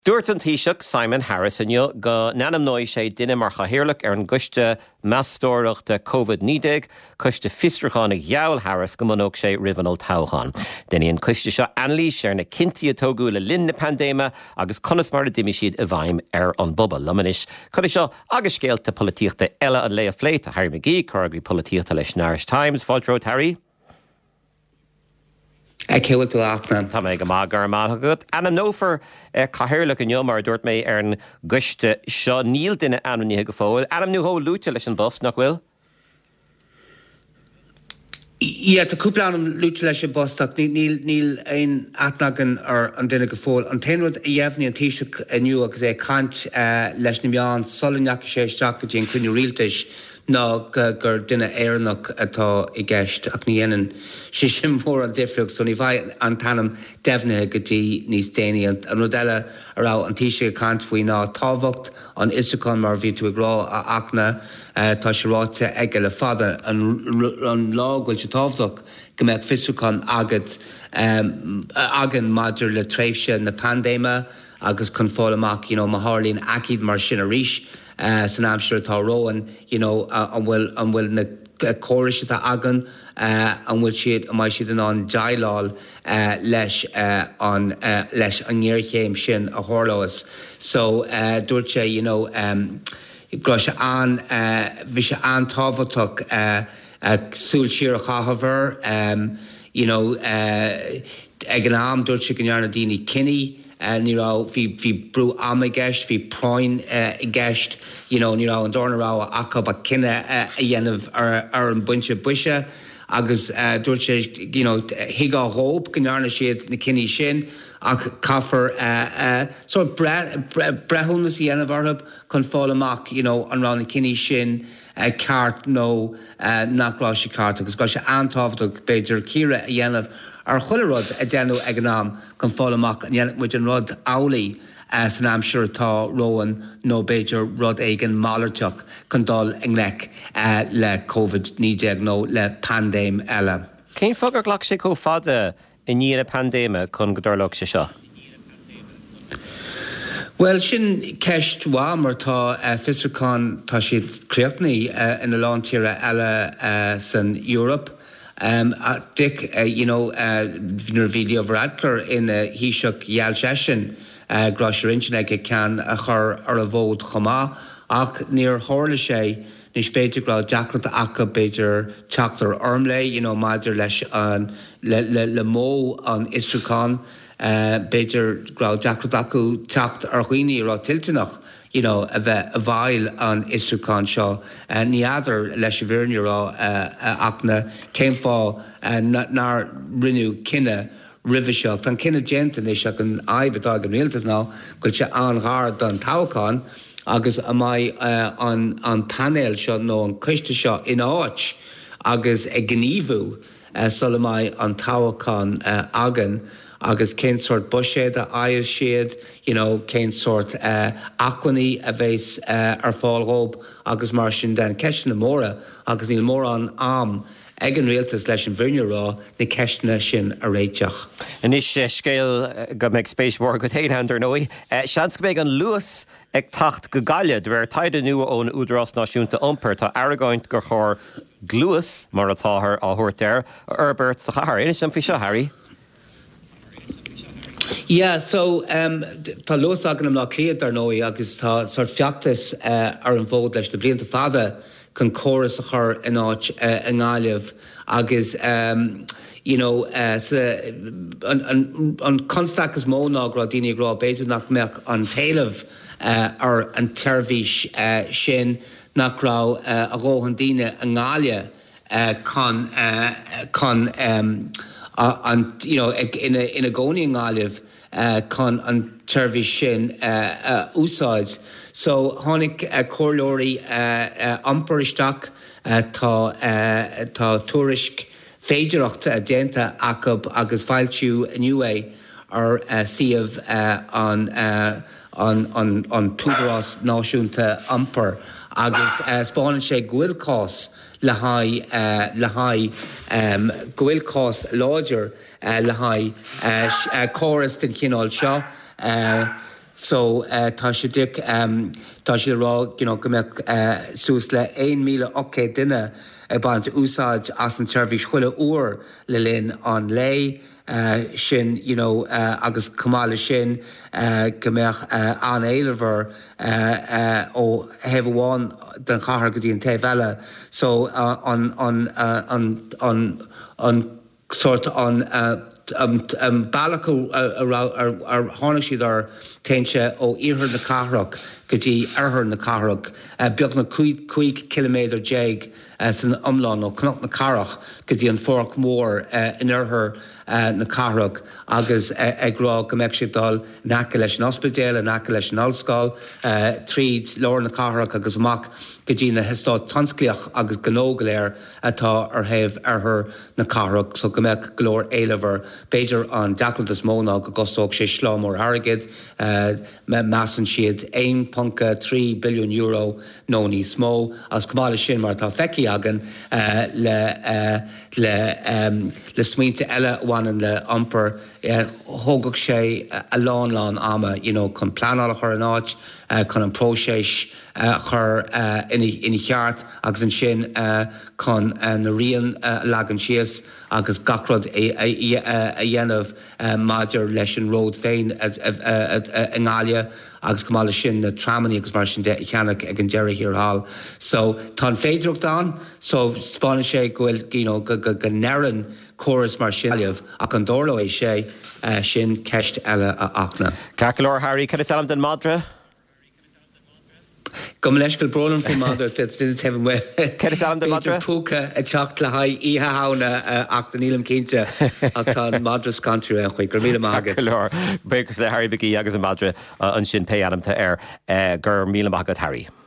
Dúirt an Taoiseach Simon Harris inniu go neanamnóidh sé duine mar chahirirlach ar an gcuiste meastóireachta COVID-19 cuiste fistrachán ag Gheall Harris go mbunóg sé rivanal toghán. Daoine an cuiste seo anlís ar na cinntií a tógú le linn na pandéma agus conas mar a dimí siad a bhaim ar an bubal. Lamanis chuir seo agus scéalta políochta eile an Léa Fléit a Harry McGee, chuirgí políochta leis na Irish Times. Fáilteóid Harry. Céhfuil tú achna. Tá mé go má gur máth agad. Anna nófar cahirirlach an neomar dúirt mé ar an guiste seo níl duine anmníthe go fóil. Anam nú hó lúte leis an bus nach bhfuil? Ie, tá cúplanam lúte leis an bus ach níl ein atnagan ar an duine go fóil. An tainrod a dhéhní an Taoiseach aniu agus cant leis na meán solinneach sé isteach go dtí an cuine rialtais ná gur duine éarnach atá i gceist ach ní dhéanann sé sin mór an difriúch so ní bhaid an tanam defnithe go dtí níos déine an rud eile ará an Taoiseach cant faoi ná tábhacht an Istracán mar bhí tú ag rá a achna tá sé ráite ag le fada an lá bhfuil sé tábhacht go mbeadh Fistracán agan maidir le tréimhse na pandéma agus chun fáil amach má hálíonn acíd mar sin a ríis san amsir tá roin an bhfuil na cóiriise tá agan an bhfuil siad a mai siad an daileáil leis an ngéirchéim sin a thorlóas. So dúirt sé gro sé an bhí sé an tábhachtach súil siar a chahabhar ag an am dúirt sé go nearna daoine cinní ní rá hí brú am i gceist, hí práin i gceist, ní rá an dorna rá aca ba cinenne a dhéanamh ar an buinte buise, agus dúirt sé hiigá hóp go nearna siad na cinní sin ach caafar brethúnas i dhéanamh orthab chun fáil amach an rá na cinní sin ceart nó nachrá sé ceart, agus go sé antábhachtach beidir círe a dhéanamh ar chuilerod a déanú ag an am chun fáil amach an dhéanamh muid an rud álaí san amsir atá roin nó beidir rud éigean málarteach chun dul inglec le COVID-19 nó le pandéim eile. Cén fogad ghlach sé có fada i níana pandéma chun go dtarlóg sé seo? Well, sin ceist mar tá Fistracán tá siad creaachnaí ina lántíre eile san Europe. Dick, nar video bhradcar in híiseach Gheall Sesin grás rinsenig cean a chur ar a bhód chomá ach níor tharla sé nís beidir grá deacrata aca beidir teachtar ormlé, maidir leis le mó an Istracán beidir grá deacrata acu teacht ar chuoine rá tiltinach a bheith a bhail an Istracán seo níadar leis a bhirne rá achna céim fá nar rinú cinenne ribhe seach. Tá cinenne gentan is seach an aibetá an rialtas ná goil se anghar don toghán agus a mai an panel seo nó an cuiste seo in áit agus ag gníomhú sulla mai an toghán agan agus cén sort buséad a air siad, cén sort aquaní a bheits ar fáilróp agus mar sin den ceisna na móra agus níl mór an am ag an rialtas leis an bhirne rá na ceisna sin a réiteach. An is scéal go méid spéis mór go téanhandar nói. Seans go méid an luas ag tacht go gaiile de bhar taide nua ón údarás náisiúnta iompar tá airgáint gur chóir gluas mar atáthair á thuirtear Herbert sa chahar. Inis sem fi seo, Harry? Yeah, so tá luas agan am lá cléad ar nói agus tá sort feachtas ar an bhód leis na blianta fada chun choras a chur in áit an gáileh agus an constachas móna gra daoine grá beidir nach meach an talamh ar an teirmhís sin nach rá a róhan daoine an gáile ina gcónaí an gáileh chun an teirmhís sin úsáid. So tháinig cóirleoirí ampar isteach tá tuairisc féidireachta déanta acab agus fáiltiú aniu ar siamh an túdarás náisiúnta ampar agus spáinne sé ghuilcás le haid ghuilcás láidir le haid choras den cinál seo So tá sé dic tá sé rá go mbeadh sús le 1,800 duine bant úsáid as an seirbhís chuile uair le linn an lei sin agus cumála sin go mbeadh an éilehar ó hebháin den chathair go dtí an taobh eile. So an sort an bailachú ar tháinig siad ar téinse ó iarthar na cathrach go dtí arthar na cathrach beag na 5 km déag san iomlán ó cnoc na carach go dtí an fórach mór in arthar na cathrach agus agrá go mbeadh siad dal naca leis an ospidéal naca leis an ollscoil tríd leir na cathrach agus amach go dtí na histá tansclaíoch agus gnógaléir atá ar thaobh arthar na cathrach so go mbeadh glór éilehar beidir an deachaltas móna go gostóg sé slám mór airgid measan siad 1.3 billiún euro nó ní smó as cumála sin mar tá feici agan le smaointe eile bhaineann le iompar thógach sé a lán ama chun pleanála chur an áit chun an próséis chur ina cheart agus an sin chun na rion legan sios agus gacrod a dhéanamh maidir leis an ród féin in Gáile agus cumála sin na tramaní agus mar sin cheannach ag an deireadh hir hall. So tá féidireacht dá, so spáinne sé gohfuil go neireann choras mar sinamh ach an dóirló é sé sin ceist eile a achna. Cacalór Harry, can I tell him den Madra? Gom leis go brolan fo Madra tefn we. Can I tell him den Madra? Púca a teach le haid ihe hána ach den ílam cínte ach tá Madras country a chuig gur míle mágad. Cacalór, begus le Harry Biggie agus an Madra an sin pe adam ta gur míle mágad Harry.